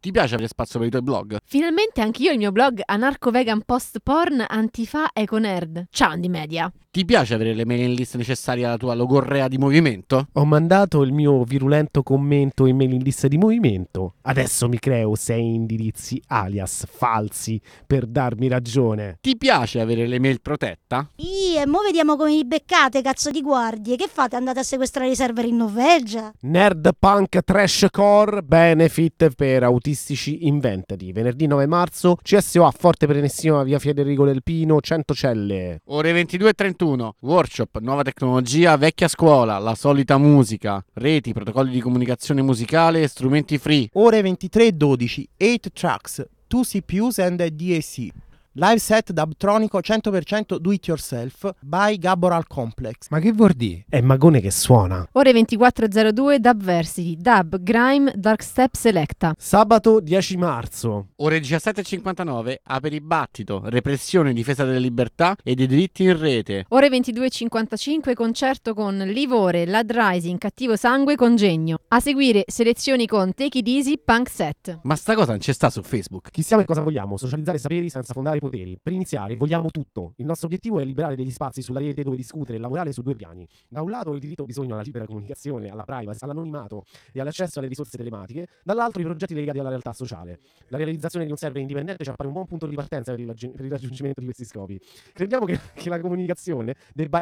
Ti piace avere spazio per i tuoi blog? Finalmente anch'io il mio blog anarco-vegan post-porn antifa eco-nerd. Ciao Andy Media. Ti piace avere le mailing list necessarie alla tua logorrea di movimento? Ho mandato il mio virulento commento in mailing list di movimento. Adesso mi creo 6 indirizzi alias falsi per darmi ragione. Ti piace avere le mail protetta? E mo vediamo come vi beccate, cazzo di guardie. Che fate? Andate a sequestrare i server in Norvegia? Nerd punk trash core benefit per autistici inventati. Venerdì 9 marzo CSO a Forte Prenessina, via Federico del Pino, 100 celle. Ore 22:31. Workshop, nuova tecnologia, vecchia scuola, la solita musica, reti, protocolli di comunicazione musicale e strumenti free. Ore 23:12, 8 tracks, 2 CPUs and a DAC. Live set Dubtronico 100% do it yourself by Gaboral Complex. Ma che vuol dire? È Magone che suona. Ore 24:02 Dubversity, Dub, Grime, Darkstep Selecta. Sabato 10 marzo. Ore 17:59. Aperibattito, repressione, difesa delle libertà e dei diritti in rete. Ore 22:55 concerto con Livore, Lad Rising, Cattivo Sangue, Congegno. A seguire selezioni con Take It Easy, Punk Set. Ma sta cosa non c'è sta su Facebook. Chi siamo e cosa vogliamo? Socializzare saperi senza fondare poteri. Per iniziare, vogliamo tutto. Il nostro obiettivo è liberare degli spazi sulla rete dove discutere e lavorare su 2 piani. Da un lato il diritto bisogno alla libera comunicazione, alla privacy, all'anonimato e all'accesso alle risorse telematiche, dall'altro i progetti legati alla realtà sociale. La realizzazione di un server indipendente ci appare un buon punto di partenza per il raggiungimento di questi scopi. Crediamo che la comunicazione debba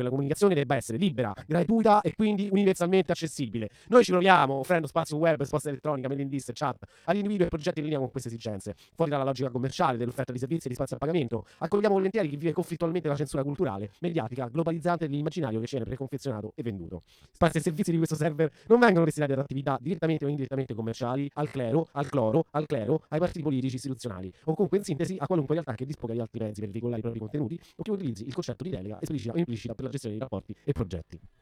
essere libera, gratuita e quindi universalmente accessibile. Noi ci proviamo offrendo spazio web, risposta elettronica, mailing list, chat agli individui e progetti in linea con queste esigenze. Fuori dalla logica commerciale dell'offerta di servizi di spazio a pagamento, accogliamo volentieri chi vive conflittualmente la censura culturale, mediatica, globalizzante dell'immaginario che ci viene preconfezionato e venduto. Spazi e servizi di questo server non vengono destinati ad attività direttamente o indirettamente commerciali, al clero, al cloro, al clero, ai partiti politici istituzionali, o comunque in sintesi a qualunque realtà che disponga di altri mezzi per veicolare i propri contenuti o che utilizzi il concetto di delega esplicita o implicita per la gestione di rapporti e progetti.